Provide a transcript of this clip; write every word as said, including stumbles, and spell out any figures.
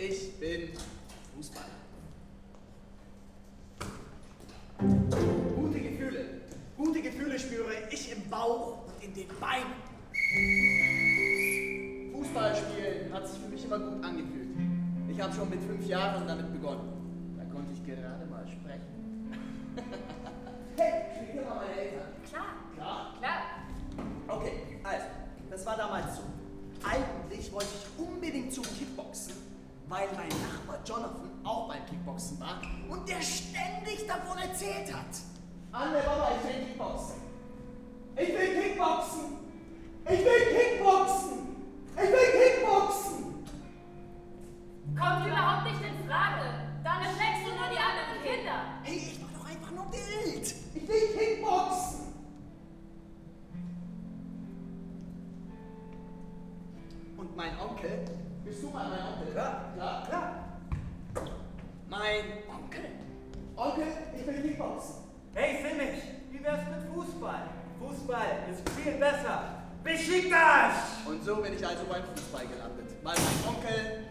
Ich bin Fußballer. Gute Gefühle. Gute Gefühle spüre ich im Bauch und in den Beinen. Fußball spielen hat sich für mich immer gut angefühlt. Ich habe schon mit fünf Jahren damit begonnen. Da konnte ich gerade mal sprechen. Hey, spielen hier mal meine Eltern. Klar. Klar? Klar. Okay, also, das war damals so. Eigentlich wollte ich unbedingt zum Kickboxen, weil mein Nachbar Jonathan auch beim Kickboxen war und der ständig davon erzählt hat. Anne, Mama, ich will Kickboxen. Ich will Kickboxen. Ich will Kickboxen. Ich will Kickboxen. Kommt überhaupt nicht in Frage. Dann schlägst du nur die anderen Kinder. Hey, ich mach doch einfach nur Geld. Ich will Kickboxen. Und mein Onkel, bist du mal mein Onkel? Ja, klar, klar. Mein Onkel. Onkel, ich will Kickboxen. Hey Simic, wie wär's mit Fußball? Fußball ist viel besser. Besiktas! Und so bin ich also beim Fußball gelandet, weil mein Onkel